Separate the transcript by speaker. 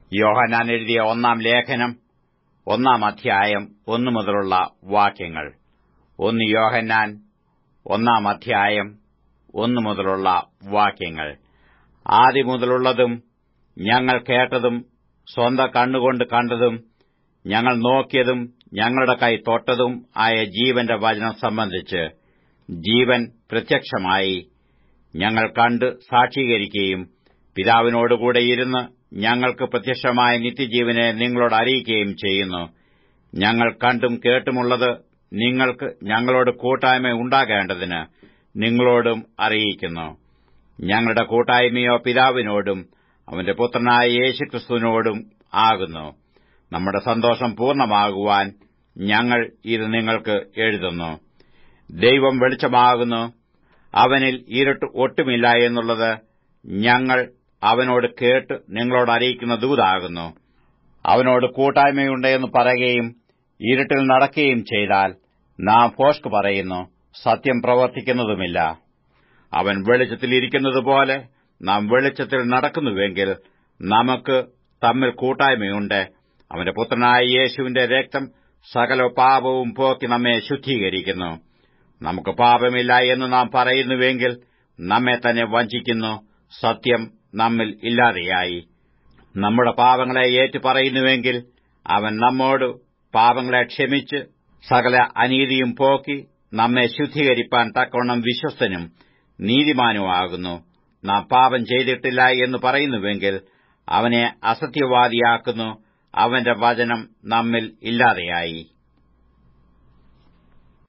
Speaker 1: യോഹന്നാൻ എഴുതിയ 1 ലേഖനം 1 1 മുതലുള്ള വാക്യങ്ങൾ. 1 യോഹന്നാൻ 1 1 മുതലുള്ള വാക്യങ്ങൾ. ആദിമുതലുള്ളതും ഞങ്ങൾ കേട്ടതും സ്വന്തം കണ്ണുകൊണ്ട് കണ്ടതും ഞങ്ങൾ നോക്കിയതും ഞങ്ങളുടെ കൈ തൊട്ടതും ആയ ജീവന്റെ വചനം സംബന്ധിച്ച് ജീവൻ പ്രത്യക്ഷമായി ഞങ്ങൾ കണ്ട് സാക്ഷീകരിക്കുകയും പിതാവിനോടുകൂടെ ഇരുന്ന് ഞങ്ങൾക്ക് പ്രത്യക്ഷമായ നിത്യജീവനെ നിങ്ങളോട് അറിയിക്കുകയും ചെയ്യുന്നു. ഞങ്ങൾ കണ്ടും കേട്ടുമുള്ളത് നിങ്ങൾക്ക് ഞങ്ങളോട് കൂട്ടായ്മ ഉണ്ടാകേണ്ടതിന് നിങ്ങളോടും അറിയിക്കുന്നു. ഞങ്ങളുടെ കൂട്ടായ്മയോ പിതാവിനോടും അവന്റെ പുത്രനായ യേശുക്രിസ്തുവിനോടും ആകുന്നു. നമ്മുടെ സന്തോഷം പൂർണ്ണമാകുവാൻ ഞങ്ങൾ ഇത് നിങ്ങൾക്ക് എഴുതുന്നു. ദൈവം വെളിച്ചമാകുന്നു, അവനിൽ ഇരുട്ട് ഒട്ടുമില്ല എന്നുള്ളത് ഞങ്ങൾ അവനോട് കേട്ട് നിങ്ങളോട് അറിയിക്കുന്ന ദൂതാകുന്നു. അവനോട് കൂട്ടായ്മയുണ്ട് എന്ന് പറയുകയും ഇരുട്ടിൽ നടക്കുകയും ചെയ്താൽ നാം ഭോഷ്ക് പറയുന്നു, സത്യം പ്രവർത്തിക്കുന്നതുമില്ല. അവൻ വെളിച്ചത്തിൽ ഇരിക്കുന്നതുപോലെ നാം വെളിച്ചത്തിൽ നടക്കുന്നുവെങ്കിൽ നമുക്ക് തമ്മിൽ കൂട്ടായ്മയുണ്ട്. അവന്റെ പുത്രനായ യേശുവിന്റെ രക്തം സകല പാപവും പോക്കി നമ്മെ ശുദ്ധീകരിക്കുന്നു. നമുക്ക് പാപമില്ല എന്ന് നാം പറയുന്നുവെങ്കിൽ നമ്മെ തന്നെ വഞ്ചിക്കുന്നു, സത്യം നമ്മിൽ ഇല്ലാതെയായി. നമ്മുടെ പാപങ്ങളെ ഏറ്റുപറയുന്നുവെങ്കിൽ അവൻ നമ്മോട് പാപങ്ങളെ ക്ഷമിച്ച് സകല അനീതിയും പോക്കി നമ്മെ ശുദ്ധീകരിപ്പാൻ തക്കവണ്ണം വിശ്വസ്തനും നീതിമാനുമാകുന്നു. നാം പാപം ചെയ്തിട്ടില്ല എന്ന് പറയുന്നുവെങ്കിൽ അവനെ അസത്യവാദിയാക്കുന്നു, അവന്റെ വചനം നമ്മിൽ ഇല്ലാതെയായി.